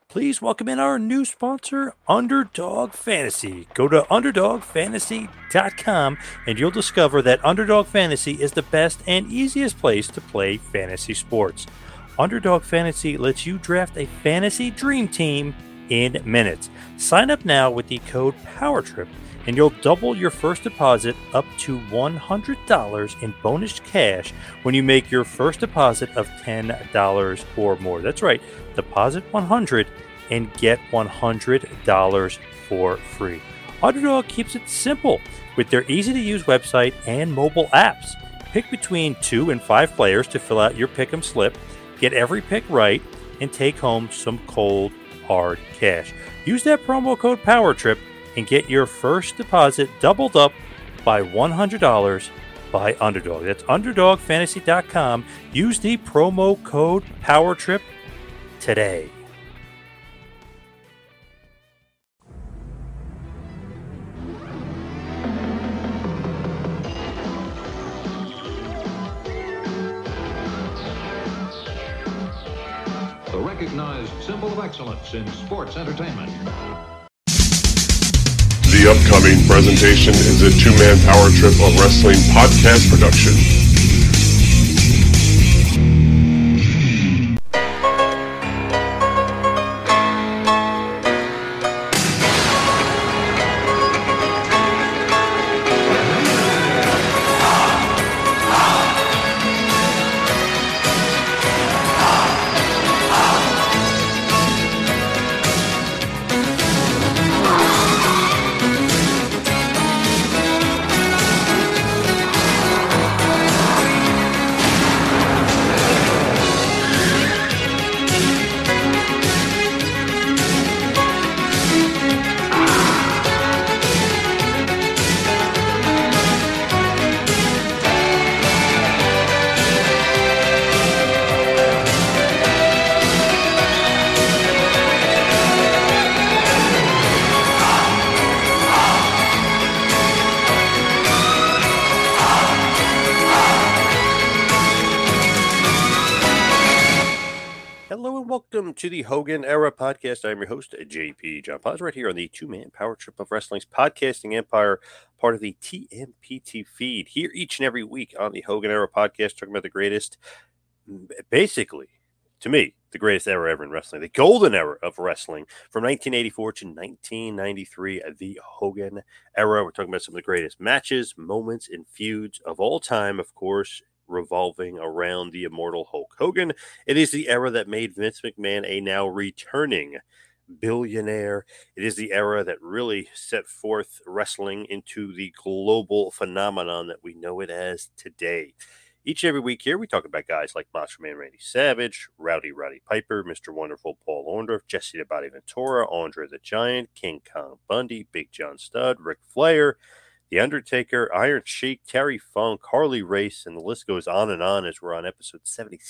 Please welcome in our new sponsor, Underdog Fantasy. Go to UnderdogFantasy.com and you'll discover that Underdog Fantasy is the best and easiest place to play fantasy sports. Underdog Fantasy lets you draft a fantasy dream team in minutes. Sign up now with the code POWERTRIP and you'll double your first deposit up to $100 in bonus cash when you make your first deposit of $10 or more. That's right, deposit $100 and get $100 for free. Underdog keeps it simple with their easy-to-use website and mobile apps. Pick between 2 and 5 players to fill out your pick'em slip, get every pick right, and take home some cold, hard cash. Use that promo code POWERTRIP and get your first deposit doubled up by $100 by Underdog. That's UnderdogFantasy.com. Use the promo code POWERTRIP today. The recognized symbol of excellence in sports entertainment. The upcoming presentation is a two-man power trip of wrestling podcast production. Welcome to the Hogan Era Podcast. I'm your host, JP John Paz, right here on the two-man power trip of wrestling's podcasting empire, part of the TMPT feed. Here each and every week on the Hogan Era Podcast, talking about the greatest, basically, to me, the greatest era ever in wrestling, the golden era of wrestling from 1984 to 1993, the Hogan Era. We're talking about some of the greatest matches, moments, and feuds of all time, of course, revolving around the immortal Hulk Hogan. It is the era that made Vince McMahon a now returning billionaire. It is the era that really set forth wrestling into the global phenomenon that we know it as today. Each and every week here, we talk about guys like Macho Man Randy Savage, Rowdy Roddy Piper, Mr. Wonderful Paul Orndorff, Jesse the Body Ventura, Andre the Giant, King Kong Bundy, Big John Studd, Ric Flair, The Undertaker, Iron Sheik, Terry Funk, Harley Race, and the list goes on as we're on episode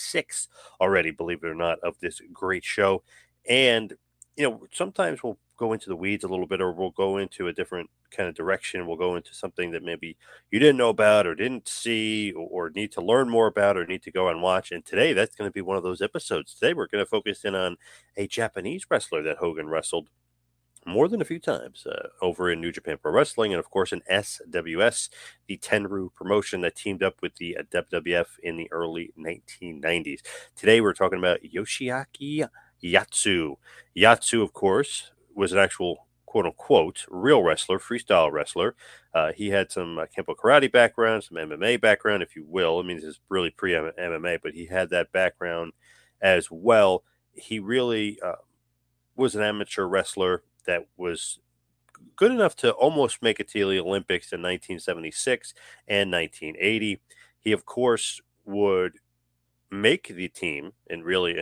76 already, believe it or not, of this great show. And, sometimes we'll go into the weeds a little bit, or we'll go into a different kind of direction. We'll go into something that maybe you didn't know about or didn't see or need to learn more about or need to go and watch. And today, that's going to be one of those episodes. Today, we're going to focus in on a Japanese wrestler that Hogan wrestled more than a few times over in New Japan Pro Wrestling, and of course in SWS, the Tenryu promotion that teamed up with the WWF in the early 1990s. Today we're talking about Yoshiaki Yatsu. Yatsu, of course, was an actual quote-unquote real wrestler, freestyle wrestler. He had some Kempo karate background, some MMA background, if you will. I mean, this is really pre-MMA, but he had that background as well. He really was an amateur wrestler that was good enough to almost make it to the Olympics in 1976 and 1980. He, of course, would make the team in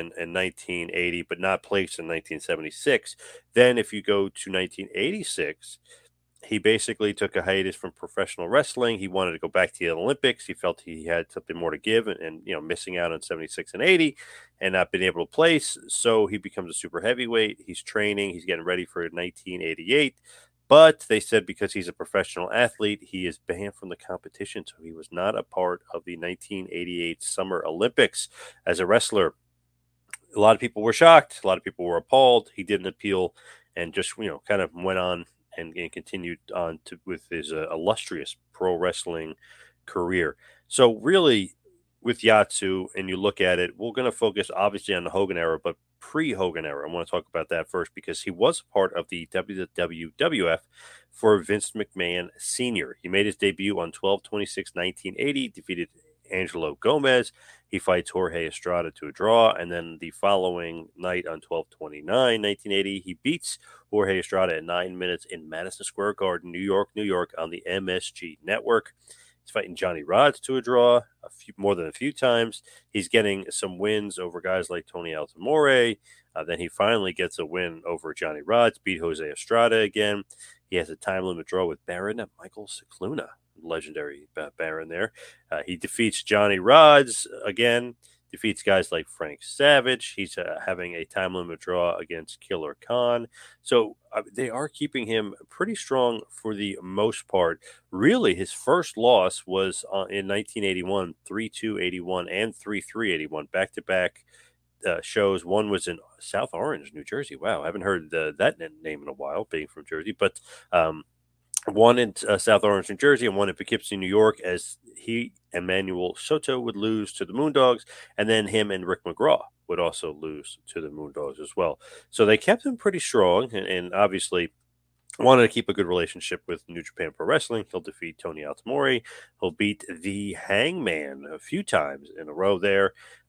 1980, but not place in 1976. Then if you go to 1986, he basically took a hiatus from professional wrestling. He wanted to go back to the Olympics. He felt he had something more to give and missing out on 76 and 80 and not being able to place. So he becomes a super heavyweight. He's training. He's getting ready for 1988. But they said because he's a professional athlete, he is banned from the competition. So he was not a part of the 1988 Summer Olympics as a wrestler. a lot of people were shocked. A lot of people were appalled. He didn't appeal and just, kind of went on and continued on with his illustrious pro wrestling career. So really, with Yatsu, and you look at it, we're going to focus obviously on the Hogan era, but pre-Hogan era. I want to talk about that first because he was part of the WWF for Vince McMahon Sr. He made his debut on 12/26/1980, defeated Angelo Gomez. He fights Jorge Estrada to a draw, and then the following night on 12/29/1980, he beats Jorge Estrada in 9 minutes in Madison Square Garden, New York, on the MSG network. He's fighting Johnny Rodz to a draw more than a few times. He's getting some wins over guys like Tony Altamore. Then he finally gets a win over Johnny Rodz, beat Jose Estrada again. He has a time limit draw with Baron Michael Cicluna, legendary Baron there. He defeats Johnny Rodz again, defeats guys like Frank Savage. He's having a time limit draw against Killer Khan. So they are keeping him pretty strong for the most part. Really, his first loss was in 1981, 3-2-81 and 3-3-81, back-to-back shows. One was in South Orange, New Jersey. Wow, I haven't heard that name in a while, being from Jersey. But one in South Orange, New Jersey, and one in Poughkeepsie, New York, as he and Manuel Soto would lose to the Moondogs, and then him and Rick McGraw would also lose to the Moondogs as well. So they kept him pretty strong, and obviously wanted to keep a good relationship with New Japan Pro Wrestling. He'll defeat Tony Altamore. He'll beat the Hangman a few times in a row there.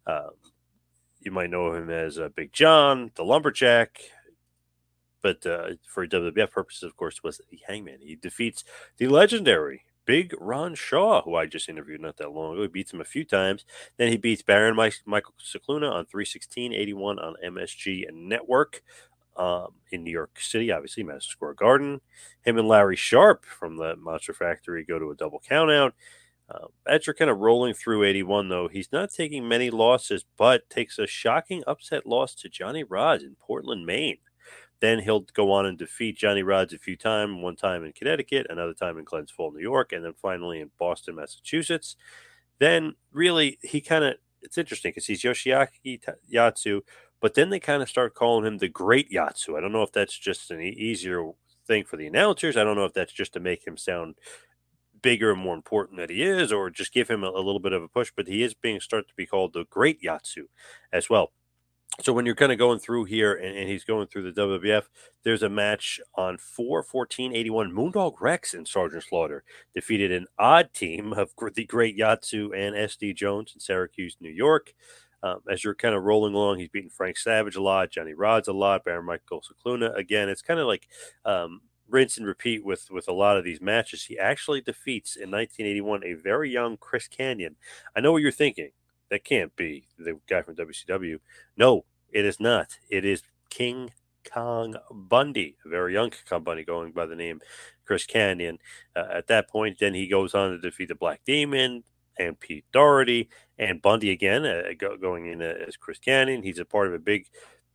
You might know him as Big John, the Lumberjack, but for WWF purposes, of course, was the Hangman. He defeats the legendary Big Ron Shaw, who I just interviewed not that long ago. He beats him a few times. Then he beats Baron Michael Cicluna on 3/16/81 on MSG Network in New York City, obviously, Madison Square Garden. Him and Larry Sharp from the Monster Factory go to a double countout. As you're kind of rolling through 81, though, he's not taking many losses, but takes a shocking upset loss to Johnny Rodz in Portland, Maine. Then he'll go on and defeat Johnny Rodz a few times, one time in Connecticut, another time in Glens Falls, New York, and then finally in Boston, Massachusetts. Then really, it's interesting because he's Yoshiaki Yatsu, but then they kind of start calling him the Great Yatsu. I don't know if that's just an easier thing for the announcers. I don't know if that's just to make him sound bigger and more important that he is, or just give him a little bit of a push, but he is being started to be called the Great Yatsu as well. So when you're kind of going through here and he's going through the WWF, there's a match on 4/14/81. Moondog Rex and Sergeant Slaughter defeated an odd team of the Great Yatsu and SD Jones in Syracuse, New York. As you're kind of rolling along, he's beating Frank Savage a lot, Johnny Rodz a lot, Baron Michael Cicluna. Again, it's kind of like rinse and repeat with a lot of these matches. He actually defeats in 1981 a very young Chris Kanyon. I know what you're thinking. That can't be the guy from WCW. No, it is not. It is King Kong Bundy, a very young King Kong Bundy, going by the name Chris Kanyon. At that point, then he goes on to defeat the Black Demon and Pete Doherty, and Bundy again, going in as Chris Kanyon. He's a part of a big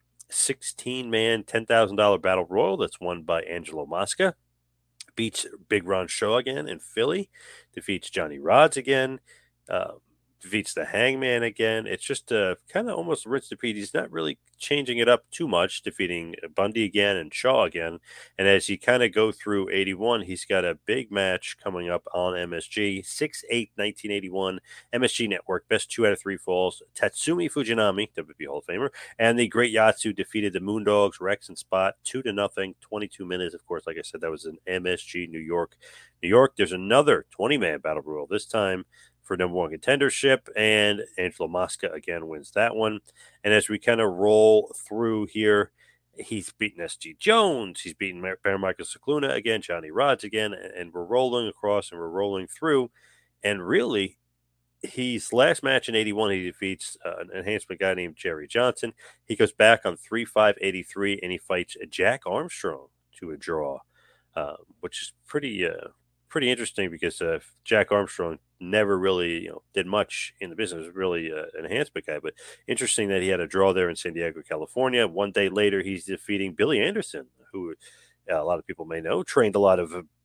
16-man, $10,000 battle royal that's won by Angelo Mosca. Beats Big Ron Shaw again in Philly. Defeats Johnny Rodz again. Defeats the Hangman again. It's just kind of almost rinse repeat. He's not really changing it up too much, defeating Bundy again and Shaw again. And as you kind of go through 81, he's got a big match coming up on MSG. 6/8/1981, MSG Network, best 2 out of 3 falls. Tatsumi Fujinami, WB Hall of Famer, and the Great Yatsu defeated the Moondogs, Rex and Spot, 2-0, 22 minutes. Of course, like I said, that was in MSG, New York. There's another 20-man battle royal, this time for number one contendership, and Angelo Mosca again wins that one. And as we kind of roll through here, he's beaten SG Jones, he's beaten Baron Michael Cicluna again, Johnny Rodz again, and we're rolling across and we're rolling through. And really, his last match in 81, he defeats an enhancement guy named Jerry Johnson. He goes back on 3/5/83, and he fights Jack Armstrong to a draw, which is pretty interesting because Jack Armstrong never really did much in the business. Really an enhancement guy, but interesting that he had a draw there in San Diego, California. One day later, he's defeating Billy Anderson, who a lot of people may know trained a lot of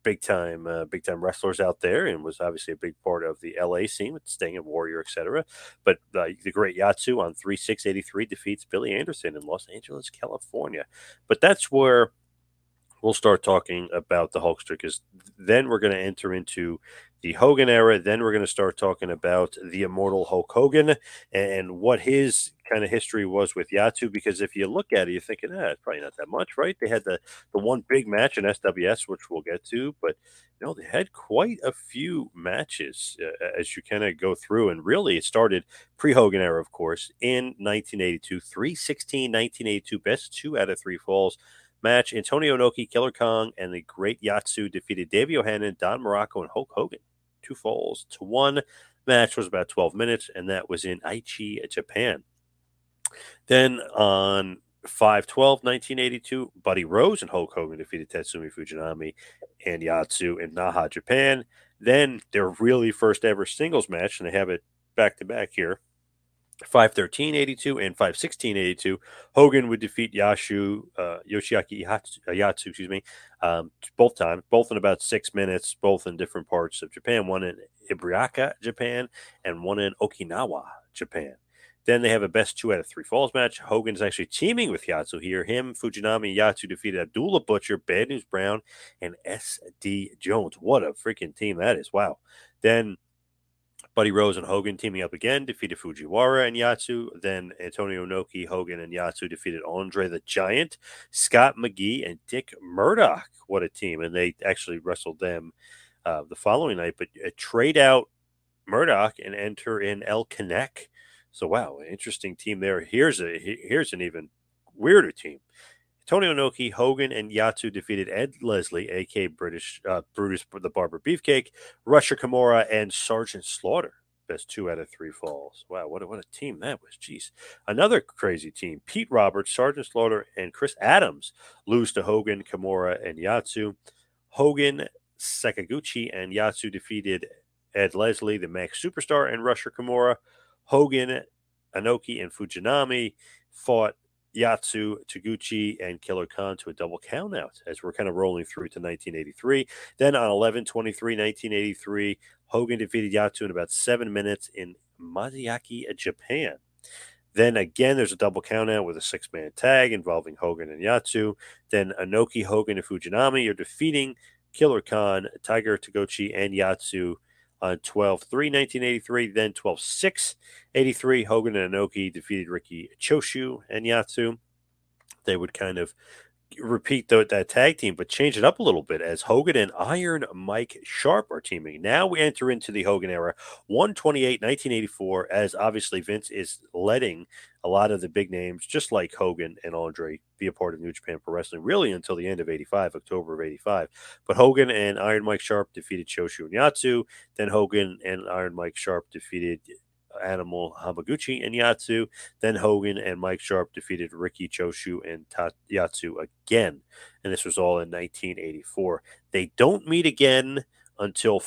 big time wrestlers out there, and was obviously a big part of the LA scene with Sting and Warrior, etc. But the great Yatsu on 3/6/83 defeats Billy Anderson in Los Angeles, California. But that's where we'll start talking about the Hulkster, because then we're going to enter into the Hogan era. Then we're going to start talking about the immortal Hulk Hogan and what his kind of history was with Yatu. Because if you look at it, you're thinking, it's probably not that much, right? They had the one big match in SWS, which we'll get to, but they had quite a few matches as you kind of go through. And really, it started pre-Hogan era, of course, in 1982, 3/16/1982, best 2 out of 3 falls match. Antonio Inoki, Killer Kong, and the Great Yatsu defeated Davey O'Hannon, Don Morocco, and Hulk Hogan 2 falls to 1. Match was about 12 minutes, and that was in Aichi, Japan. Then on 5/12/1982, Buddy Rose and Hulk Hogan defeated Tatsumi Fujinami and Yatsu in Naha, Japan. Then their really first ever singles match, and they have it back to back here. 5/13/82 and 5/16/82, Hogan would defeat Yoshiaki Yatsu, both times, both in about 6 minutes, both in different parts of Japan, one in Ibaraki, Japan, and one in Okinawa, Japan. Then they have a best 2 out of 3 falls match. Hogan's actually teaming with Yatsu here. Him, Fujinami, and Yatsu defeated Abdullah Butcher, Bad News Brown, and S.D. Jones. What a freaking team that is. Wow. Then Buddy Rose and Hogan teaming up again, defeated Fujiwara and Yatsu. Then Antonio Inoki, Hogan, and Yatsu defeated Andre the Giant, Scott McGee, and Dick Murdoch. What a team. And they actually wrestled them the following night, but trade out Murdoch and enter in El Connect. So, wow, an interesting team there. Here's an even weirder team. Antonio Inoki, Hogan, and Yatsu defeated Ed Leslie, a.k.a. Brutus the Barber Beefcake, Rusher Kimura, and Sergeant Slaughter. Best 2 out of 3 falls. Wow, what a team that was. Jeez. Another crazy team. Pete Roberts, Sergeant Slaughter, and Chris Adams lose to Hogan, Kimura, and Yatsu. Hogan, Sakaguchi, and Yatsu defeated Ed Leslie, the Max Superstar, and Rusher Kimura. Hogan, Inoki, and Fujinami fought Yatsu, Taguchi, and Killer Khan to a double countout as we're kind of rolling through to 1983. Then on 11/23/1983, Hogan defeated Yatsu in about 7 minutes in Maziaki, Japan. Then again, there's a double countout with a 6-man tag involving Hogan and Yatsu. Then Inoki, Hogan, and Fujinami are defeating Killer Khan, Tiger, Taguchi, and Yatsu on 12/3/1983. Then 12/6/83, Hogan and Inoki defeated Riki Choshu and Yatsu. They would kind of repeat that tag team, but change it up a little bit as Hogan and Iron Mike Sharp are teaming. Now we enter into the Hogan era, 1/28/1984, as obviously Vince is letting a lot of the big names, just like Hogan and Andre, be a part of New Japan Pro Wrestling, really until the end of 85, October of 85. But Hogan and Iron Mike Sharp defeated Choshu and Yatsu. Then Hogan and Iron Mike Sharp defeated Animal Hamaguchi and Yatsu. Then Hogan and Mike Sharp defeated Riki Choshu and Yatsu again. And this was all in 1984. They don't meet again until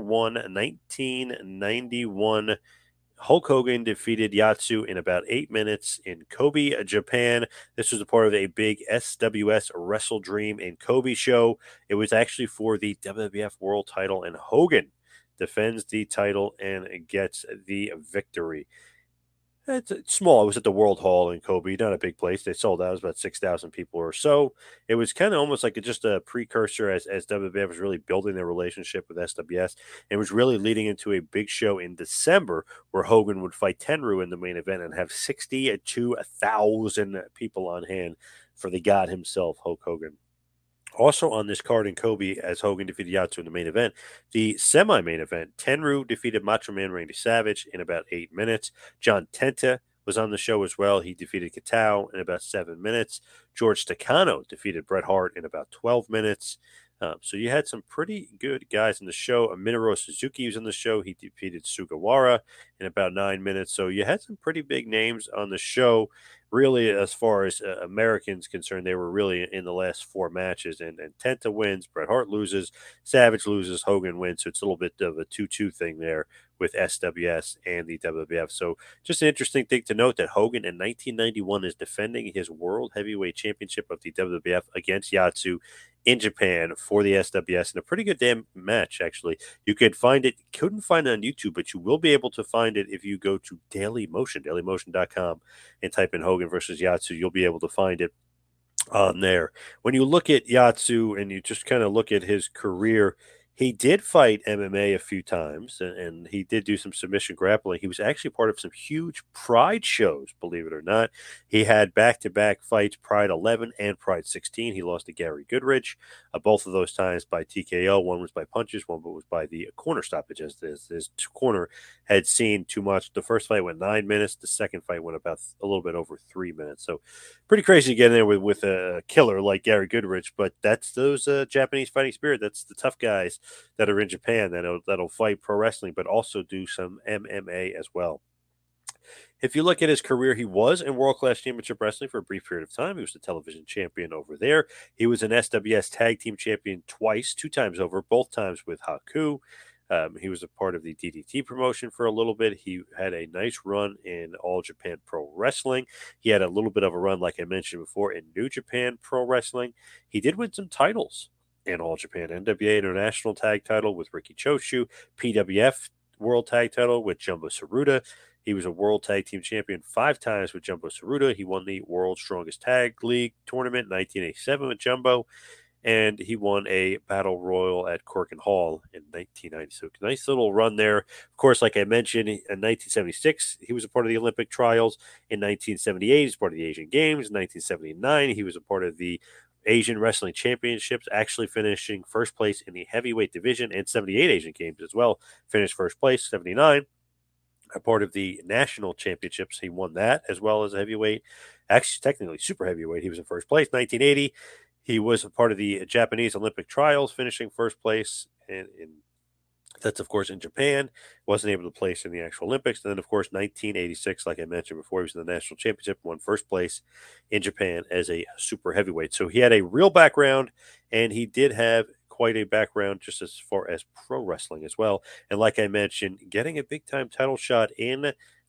4/1/1991. Hulk Hogan defeated Yatsu in about 8 minutes in Kobe, Japan. This was a part of a big SWS Wrestle Dream in Kobe show. It was actually for the WWF World title, and Hogan defends the title and gets the victory. It's small. It was at the World Hall in Kobe, not a big place. They sold out. It was about 6,000 people or so. It was kind of almost like just a precursor as WWF was really building their relationship with SWS. It was really leading into a big show in December where Hogan would fight Tenryu in the main event and have 62,000 people on hand for the god himself, Hulk Hogan. Also on this card in Kobe, as Hogan defeated Yatsu in the main event, the semi-main event, Tenryu defeated Macho Man Randy Savage in about 8 minutes. John Tenta was on the show as well. He defeated Katao in about 7 minutes. George Takano defeated Bret Hart in about 12 minutes. So you had some pretty good guys in the show. Minoru Suzuki was on the show. He defeated Sugawara in about 9 minutes. So you had some pretty big names on the show. Really, as far as Americans concerned, they were really in the last 4 matches. And Tenta wins, Bret Hart loses, Savage loses, Hogan wins. So it's a little bit of a 2-2 thing there with SWS and the WWF. So just an interesting thing to note that Hogan in 1991 is defending his World Heavyweight Championship of the WWF against Yatsu in Japan for the SWS in a pretty good damn match, actually. You could find it, couldn't find it on YouTube, but you will be able to find it if you go to Dailymotion, dailymotion.com, and type in Hogan versus Yatsu. You'll be able to find it on there. When you look at Yatsu and you just kind of look at his career, he did fight MMA a few times and he did do some submission grappling. He was actually part of some huge Pride shows, believe it or not. He had back-to-back fights, Pride 11 and Pride 16. He lost to Gary Goodrich, both of those times by TKO. One was by punches, one was by the corner stoppage, as his corner had seen too much. The first fight went 9 minutes. The second fight went about a little bit over 3 minutes. So pretty crazy to get in there with a killer like Gary Goodrich, but that's those Japanese fighting spirit. That's the tough guys that are in Japan that'll fight pro wrestling, but also do some MMA as well. If you look at his career, he was in World Class Championship Wrestling for a brief period of time. He was the television champion over there. He was an SWS Tag Team Champion twice, 2 times over, both times with Haku. He was a part of the DDT promotion for a little bit. He had a nice run in All Japan Pro Wrestling. He had a little bit of a run, like I mentioned before, in New Japan Pro Wrestling. He did win some titles in All Japan, NWA International Tag Title with Riki Choshu, PWF World Tag Title with Jumbo Tsuruta. He was a World Tag Team Champion 5 times with Jumbo Tsuruta. He won the World's Strongest Tag League tournament in 1987 with Jumbo, and he won a Battle Royal at Korakuen Hall in 1990. So nice little run there. Of course, like I mentioned, in 1976, he was a part of the Olympic trials. In 1978, he was part of the Asian Games. In 1979, he was a part of the Asian Wrestling Championships, actually finishing first place in the heavyweight division, and 78 Asian Games as well. Finished first place, 79. A part of the national championships, he won that as well as heavyweight. Actually, technically super heavyweight. He was in first place. 1980, he was a part of the Japanese Olympic trials, finishing first place. And that's, of course, in Japan. Wasn't able to place in the actual Olympics. And then, of course, 1986, like I mentioned before, he was in the national championship, won first place in Japan as a super heavyweight. So he had a real background, and he did have quite a background just as far as pro wrestling as well. And like I mentioned, getting a big-time title shot in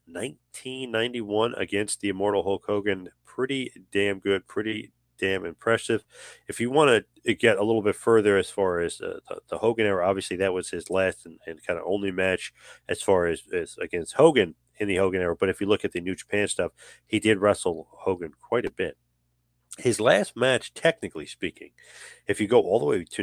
1991 against the immortal Hulk Hogan, pretty damn good, pretty damn impressive. If you want to get a little bit further as far as the Hogan era, obviously that was his last and kind of only match as far as against Hogan in the Hogan era. But if you look at the New Japan stuff, he did wrestle Hogan quite a bit. His last match, technically speaking, if you go all the way to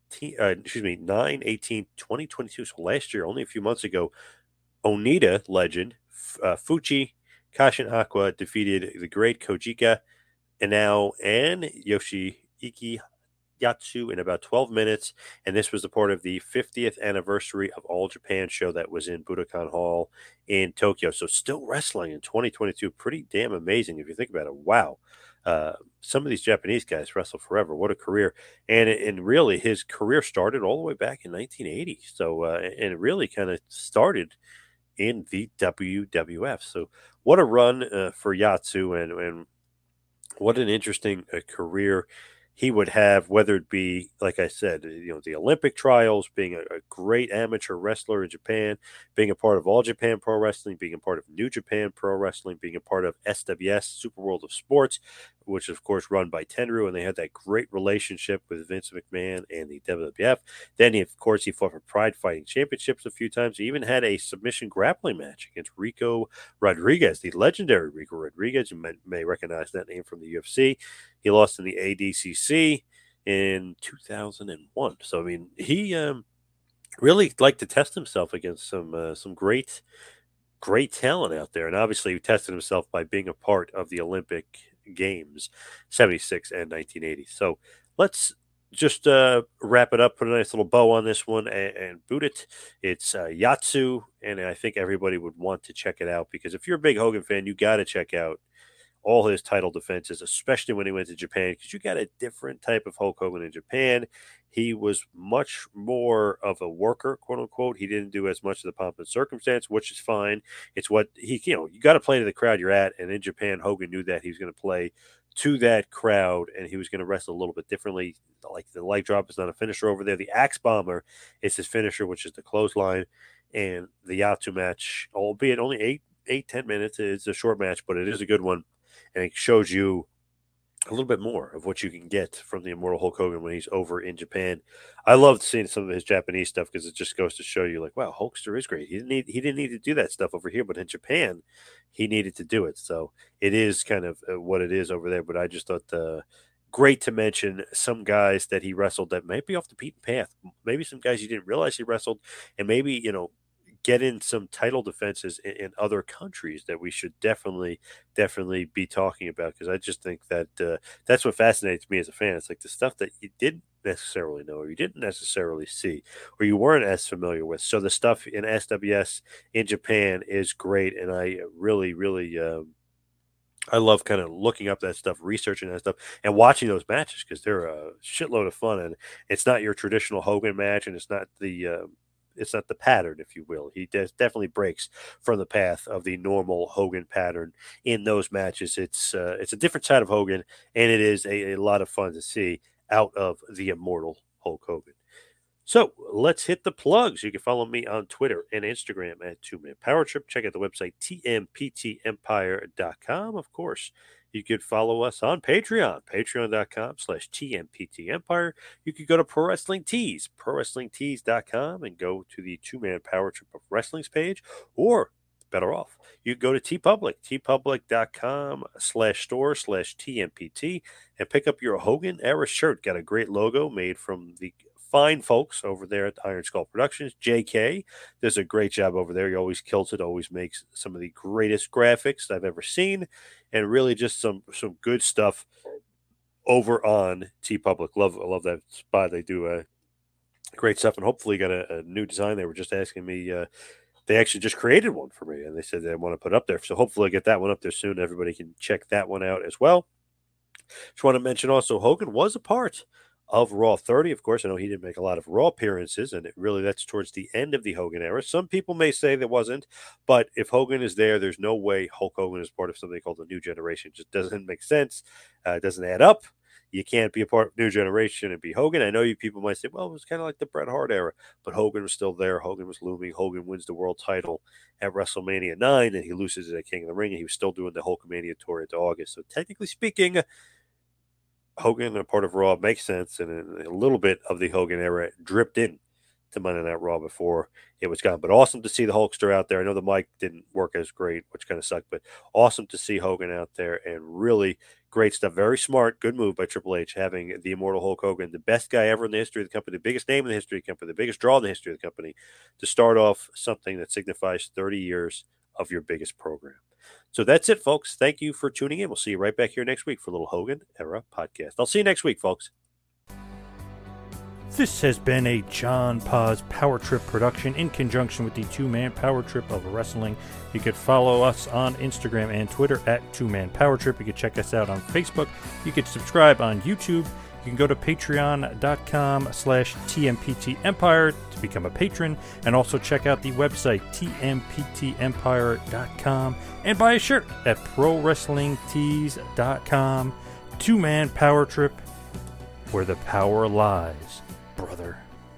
9/18/2022, so last year, only a few months ago, Onita legend Fuchi Kashin defeated the great Kojika Inao and Yoshiki Yatsu in about 12 minutes, and this was a part of the 50th anniversary of All Japan show that was in Budokan Hall in Tokyo. So still wrestling in 2022, pretty damn amazing if you think about it. Wow. Some of these Japanese guys wrestle forever. What a career. And really his career started all the way back in 1980. So, and it really kind of started in the WWF. So what a run for Yatsu, and what an interesting career he would have, whether it be, like I said, the Olympic trials, being a great amateur wrestler in Japan, being a part of All Japan Pro Wrestling, being a part of New Japan Pro Wrestling, being a part of SWS, Super World of Sports, which is, of course, run by Tenryu, and they had that great relationship with Vince McMahon and the WWF. Then, he fought for Pride Fighting Championships a few times. He even had a submission grappling match against Rico Rodriguez, the legendary Rico Rodriguez. You may recognize that name from the UFC. He lost in the ADCC in 2001. So, I mean, he really liked to test himself against some great talent out there. And obviously, he tested himself by being a part of the Olympic Games, 76 and 1980. So, let's just wrap it up, put a nice little bow on this one, and boot it. It's Yatsu, and I think everybody would want to check it out, because if you're a big Hogan fan, you got to check out all his title defenses, especially when he went to Japan, because you got a different type of Hulk Hogan in Japan. He was much more of a worker, quote unquote. He didn't do as much of the pomp and circumstance, which is fine. It's what you got to play to the crowd you're at. And in Japan, Hogan knew that he was going to play to that crowd, and he was going to wrestle a little bit differently. Like the leg drop is not a finisher over there. The axe bomber is his finisher, which is the clothesline. And the Yatu match, albeit only 10 minutes, it's a short match, but it is a good one. And it shows you a little bit more of what you can get from the Immortal Hulk Hogan when he's over in Japan. I loved seeing some of his Japanese stuff because it just goes to show you, like, wow, Hulkster is great. He didn't need to do that stuff over here, but in Japan, he needed to do it. So it is kind of what it is over there. But I just thought great to mention some guys that he wrestled that might be off the beaten path. Maybe some guys you didn't realize he wrestled, and maybe, get in some title defenses in other countries that we should definitely be talking about, because I just think that that's what fascinates me as a fan. It's like the stuff that you didn't necessarily know, or you didn't necessarily see, or you weren't as familiar with. So the stuff in SWS in Japan is great, and I really I love kind of looking up that stuff, researching that stuff, and watching those matches, because they're a shitload of fun. And it's not your traditional Hogan match, and it's not the pattern, if you will. He definitely breaks from the path of the normal Hogan pattern in those matches. It's a different side of Hogan, and it is a lot of fun to see out of the Immortal Hulk Hogan. So let's hit the plugs. You can follow me on Twitter and Instagram at 2Man Power Trip. Check out the website, tmptempire.com. Of course, you could follow us on Patreon, patreon.com/TMPTEmpire. You could go to Pro Wrestling Tees, prowrestlingtees.com, and go to the 2Man Power Trip of Wrestling's page, or better off, you go to TeePublic, tpublic.com/store/TMPT, and pick up your Hogan era shirt. Got a great logo made from the fine folks over there at Iron Skull Productions. JK does a great job over there. He always kills it, always makes some of the greatest graphics I've ever seen, and really just some good stuff over on TeePublic. I love that spot. They do great stuff, and hopefully got a new design. They were just asking me, they actually just created one for me, and they said they want to put up there. So hopefully I get that one up there soon. Everybody can check that one out as well. Just want to mention also, Hogan was a part of Raw 30. Of course, I know he didn't make a lot of Raw appearances, and that's towards the end of the Hogan era. Some people may say there wasn't, but if Hogan is there, there's no way Hulk Hogan is part of something called the New Generation. It just doesn't make sense. It doesn't add up. You can't be a part of New Generation and be Hogan. I know you people might say, well, it was kind of like the Bret Hart era, but Hogan was still there. Hogan was looming. Hogan wins the world title at WrestleMania 9, and he loses it at King of the Ring, and he was still doing the Hulkamania tour into August. So technically speaking, Hogan, a part of Raw, makes sense, and a little bit of the Hogan era dripped in to Monday Night Raw before it was gone. But awesome to see the Hulkster out there. I know the mic didn't work as great, which kind of sucked, but awesome to see Hogan out there, and really great stuff. Very smart, good move by Triple H, having the Immortal Hulk Hogan, the best guy ever in the history of the company, the biggest name in the history of the company, the biggest draw in the history of the company, to start off something that signifies 30 years of your biggest program. So that's it, folks. Thank you for tuning in. We'll see you right back here next week for a little Hogan Era podcast. I'll see you next week, folks. This has been a John Paz Power Trip production in conjunction with the 2Man Power Trip of Wrestling. You could follow us on Instagram and Twitter at 2Man Power Trip. You could check us out on Facebook. You could subscribe on YouTube. You can go to patreon.com/TMPTEmpire to become a patron, and also check out the website tmptempire.com and buy a shirt at prowrestlingtees.com. 2Man Power Trip, where the power lies, brother.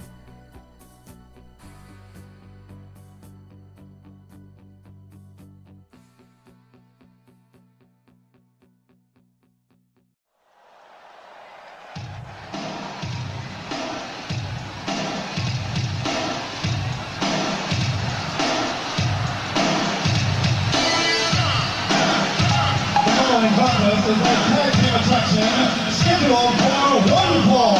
Is a tag team attraction scheduled for one fall.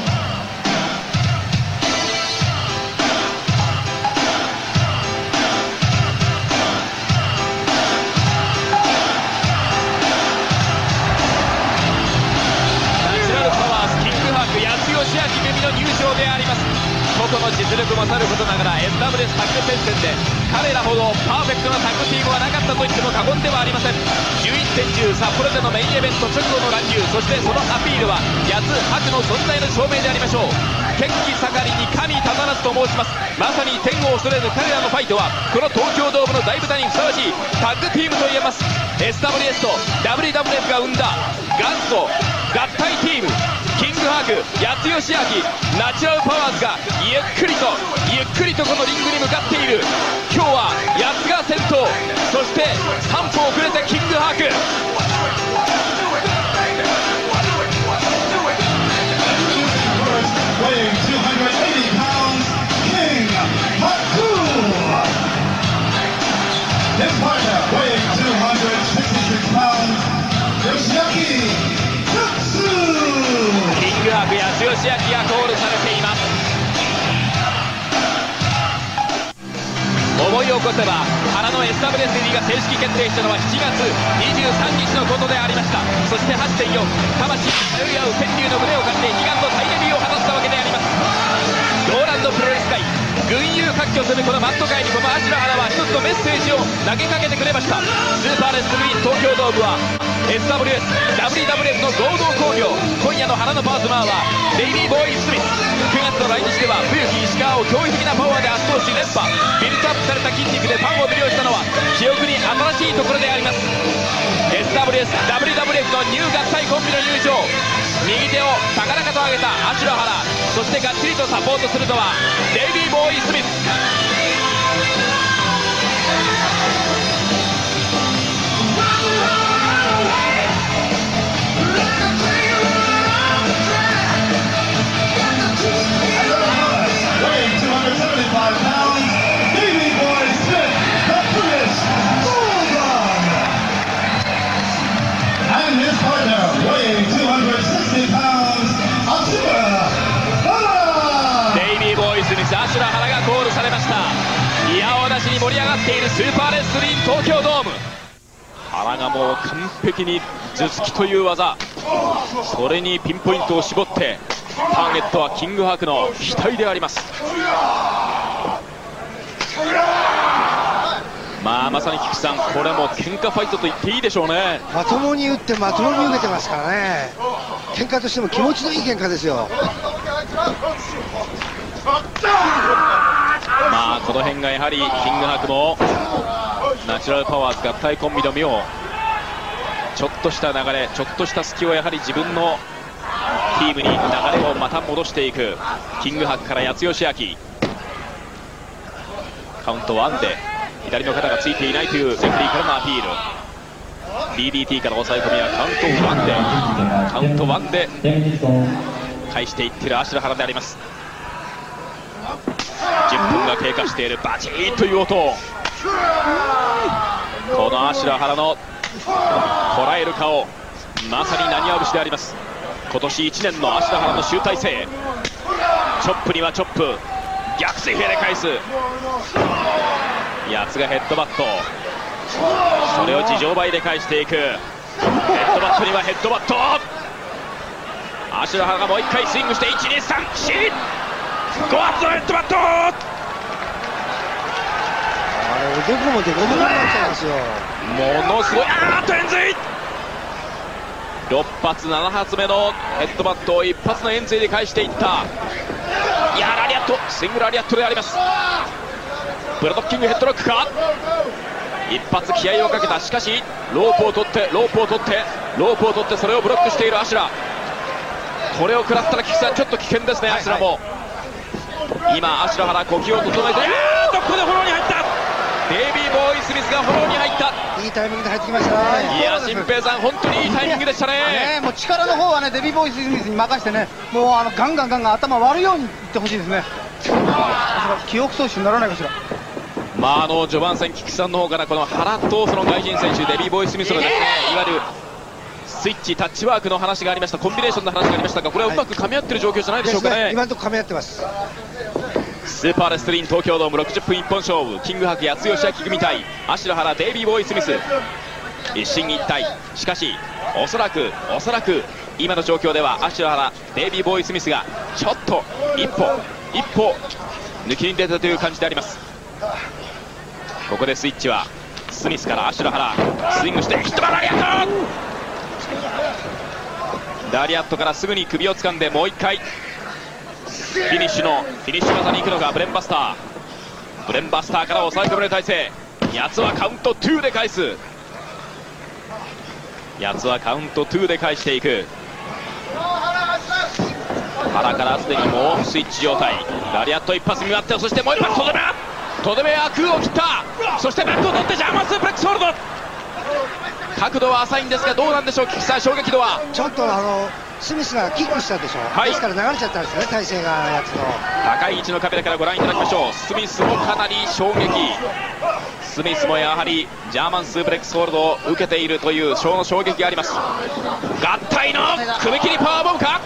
個々の実力もさることながら SWS タッグ戦線で彼らほどパーフェクトなタッグチームはなかったと言っても過言ではありません。11戦中札幌でのメインイベント直後の乱入、そしてそのアピールは八つ白の存在の証明でありましょう。血気盛りに神たたらずと申します。まさに天を恐れぬ彼らのファイトはこの東京ドームの大舞台にふさわしいタッグチームと言えます。 SWS と WWF が生んだ元祖合体チームキングハーク、八代義明、ナチュラルパワーズがゆっくりとこのリングに向かっている。今日は八つが先頭、そして3歩遅れてキングハーク。 Weighing 280 pounds, King Haku. His partner, weighing 266 pounds, Yoshiaki Tatsu. キングハーク、八代義明がコールされています。思い起こせば原の SWSD が正式決定したのは7月23日のことでありました。そして 8.4 魂通い合う天竜の胸を借りて悲願の大デビューを果たしたわけであります。ローランドプロレス界群雄割拠するこのマット界にこのアシュラ原は一つのメッセージを投げかけてくれました。スーパーレスリン東京ドームは SWS、WWF の合同興行。今夜の原のパートナーはデイビー・ボーイ・スミス。9月の来日では冬木石川を驚異的なパワーで圧倒し連覇。ビルドアップされた筋肉でファンを魅了したのは記憶に新しいところであります。 SWS、WWF のニュー合体コンビの入場。右手を高々と上げたアシュラ原、そしてがっちりとサポートするのはデイビー・ボーイ・スミス。 Weighing 275 pounds, Davey Boy Smith, the British Bulldog. And his partner, weighing 260 pounds, Ashura Hara. デイビー・ボーイ・スミス、アシュラ原がコールされました。いやおなしに盛り上がっているスーパーレスリン東京ドーム。原がもう完璧に頭突きという技、それにピンポイントを絞ってターゲットはキングハークの額であります。まさに菊池さん、これも喧嘩ファイトと言っていいでしょうね。 まともに打ってまともに受けてますからね。喧嘩としても気持ちのいい喧嘩ですよ。 この辺がやはりキングハークもナチュラルパワーズ合体コンビの妙。ちょっとした流れ、ちょっとした隙をやはり自分のチームに流れをまた戻していくキングハークから八代義明。カウント1で左の肩がついていないというレフェリーからのアピール。 DDT から抑え込みはカウント1で返していっているアシュラ原であります。10分が経過している。バチーンという音。このアシュラ原の捉える顔、まさに浪花節であります。今年1年のアシュラ原の集大成。チョップにはチョップ、逆水平で返す。八つがヘッドバット、それを自情倍で返していく。ヘッドバットにはヘッドバット。アシュラ原がもう1回スイングして、1、2、3、4、5発のヘッドバット。 おでこもデコボコになっちゃいますよ。 ものすごい、円髄。6発7発目のヘッドバットを1発の円髄で返していった。いやラリアット、シングルラリアットであります。ブラドッキングヘッドロックか。一発気合をかけた。しかしロープを取ってそれをブロックしているアシュラ。これを食らったら菊池さん、ちょっと危険ですね。アシュラも今アシュラ原呼吸を整えて、ここでフォローに入った。デイビー・ボーイ・スミスがフォローに入った。 いいタイミングで入ってきましたね。 いや新平さん、本当にいいタイミングでしたね。 もう力の方はね、デビー・ボーイ・スミスに任せてね、もうガンガン頭割るようにいってほしいですね。記憶喪失にならないかしら。 序盤戦、菊池さんの方からこの原とその外人選手デビー・ボーイ・スミスのですね、いわゆるスイッチタッチワークの話がありました。コンビネーションの話がありましたが、これはうまく噛み合ってる状況じゃないでしょうかね。 今のところ噛み合ってます。 スーパーレスリン東京ドーム60分一本勝負、キングハーク八代義明組対アシュラ原デイビー・ボーイ・スミス、一進一退。しかしおそらく今の状況ではアシュラ原デイビー・ボーイ・スミスがちょっと一歩抜きに出たという感じであります。ここでスイッチはスミスからアシュラ原、スイングしてヒットバラリアット。ラリアットからすぐに首を掴んでもう1回フィニッシュ技に行くのがブレンバスターから抑え込める体勢。八つはカウント2で返す。八つはカウント2で返していく。 原からすでにもうスイッチ状態。ラリアット一発見舞って、そしてもう一発とどめは空を切った。そしてバックを取ってジャーマンスープレックスホールド。角度は浅いんですが、どうなんでしょう、菊池さん、衝撃度は。 ちょっとスミスがキックしたでしょ、 はい、 ですから流れちゃったんですね、体勢がやつの高い位置のカメラからご覧いただきましょう。スミスもかなり衝撃。スミスもやはりジャーマンスープレックスホールドを受けているという小の衝撃があります。合体の首切りパワーボムか。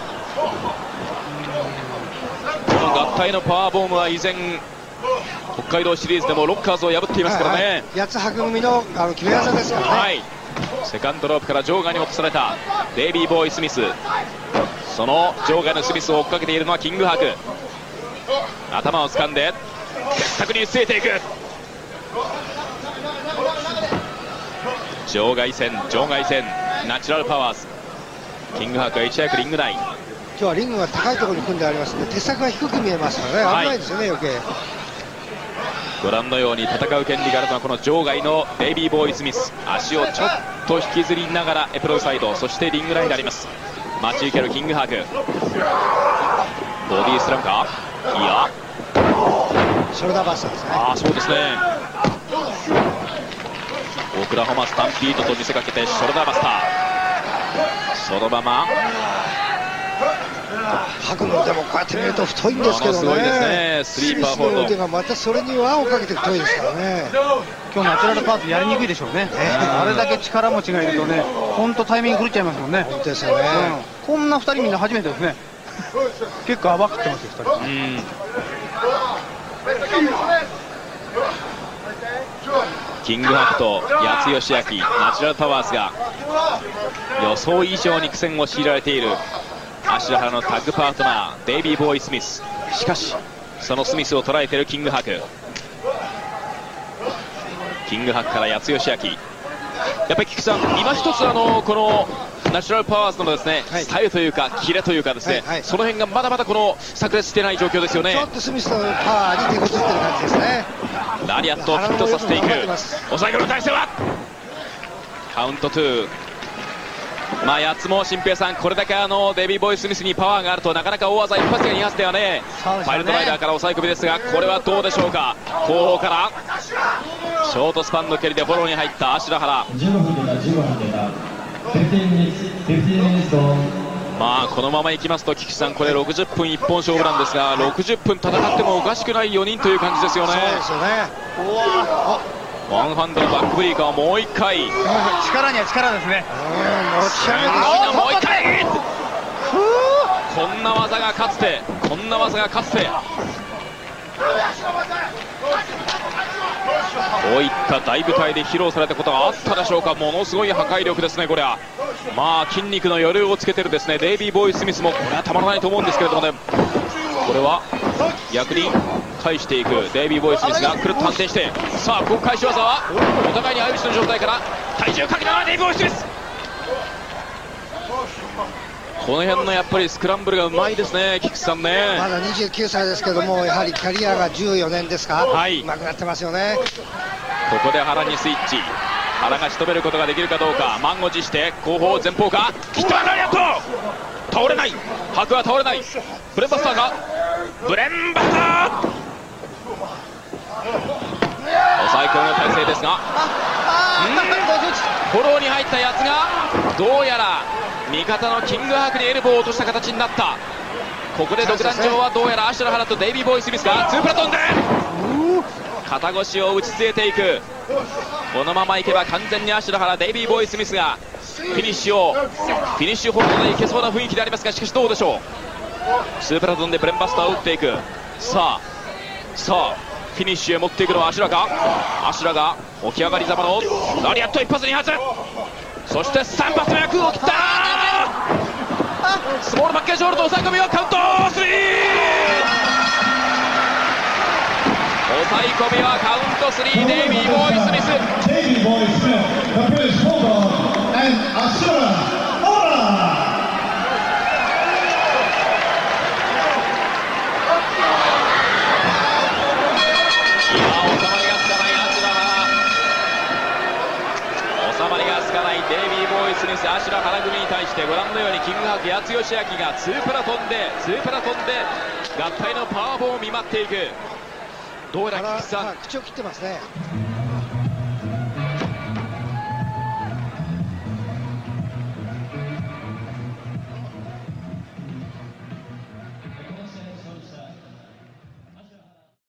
この合体のパワーボムは以前北海道シリーズでもロッカーズを破っていますからね。 八つは組の決め技ですからね。 はい、セカンドロープから場外に落とされたデイビー・ボーイ・スミス。その場外のスミスを追っかけているのはキングハク。頭を掴んで鉄柵に据えていく。場外線ナチュラルパワーズ。キングハクはいち早くリング内。 今日はリングが高いところに組んでありますので鉄柵が低く見えますからね、危ないですよね、余計。 ご覧のように戦う権利があるのはこの場外のデイビー・ボーイ・スミス。足をちょっと引きずりながらエプロンサイド、そしてリングラインであります。待ち受けるキングハーク。ボディスラムか、いやショルダーバスターですね。 そうですね。オクラホマスタンピードと見せかけてショルダーバスター。そのままハクの腕もこうやって見ると太いんですけどね。 すごいですね。スリーパーホールド。 スミスの腕がまたそれに輪をかけて太いですからね。 今日ナチュラルパーツやりにくいでしょうね。あれだけ力持ちがいるとね、本当タイミング狂っちゃいますもんね。 本当ですよね。 こんな2人みんな初めてですね。結構暴くってますよ2人。 キングハクと八津義明、ナチュラルパワーズが予想以上に苦戦を強いられている芦原のタッグパートナーデイビー・ボーイ・スミス。しかしそのスミスを捉えているキングハク。キングハクから八津義明。やっぱり菊池さん、今一つこのナチュラルパワーズのですね、スタイルというかキレというかですね、その辺がまだまだこの炸裂してない状況ですよね。 ちょっとスミスのパワーに手こずってる感じですね。 ラリアットをフィットさせていく。抑え込みの体勢はカウント2。八つも新平さん、これだけデビー・ボーイ・スミスにパワーがあるとなかなか大技一発や2発ではね、パイルドライダーから抑え込みですが、これはどうでしょうか。後方からショートスパンの蹴りでフォローに入った芦原。このままいきますと菊池さん、これ60分一本勝負なんですが、60分戦ってもおかしくない4人という感じですよね。 そうですよね。 ワンハンドのバックブリーカーをもう1回。 力には力ですね。 持ち上げてもう1回。こんな技がかつてこういった大舞台で披露されたことがあったでしょうか。ものすごい破壊力ですね、これは。筋肉の余裕をつけてるですねデイビー・ボーイ・スミスもこれはたまらないと思うんですけれどもね。これは逆に返していくデイビー・ボーイ・スミスがくるっと反転して、さあここ返し技はお互いに相打ちの状態から体重かけながらデイビー・ボーイ・スミス。この辺のやっぱりスクランブルがうまいですね、菊池さんね。 まだ29歳ですけども、やはりキャリアが14年ですか、うまくなってますよね。 ここで原にスイッチ。原が仕留めることができるかどうか。満を持して後方前方か、ヒットアンラリアット。倒れない、白は倒れない。ブレンバスターがブレンバスター抑え込みの体勢ですが、フォローに入ったやつがどうやら味方のキングハークにエルボーを落とした形になった。ここで独壇場はどうやら芦原とデイビー・ボーイ・スミスが2プラトンで肩越しを打ち据えていく。このままいけば完全に芦原、デイビー・ボーイ・スミスがフィニッシュホールドでいけそうな雰囲気でありますが、しかしどうでしょう。2プラトンでブレンバスターを打っていく。さあフィニッシュへ持っていくのは芦原か。芦原が起き上がりざまのラリアット1発2発、そして3発目は空を切った。スモールパッケージホールド抑え込みはカウント3。抑え込みはカウント3。デイビー・ボーイ・スミス。収まりがつつかないデイビー・ボーイ・スミス、アシュラ原組に対してご覧のようにキングハーク八代義明が2プラ飛んで合体のパワーボムを見舞っていく。どうやら菊池さん、 口を切ってますね。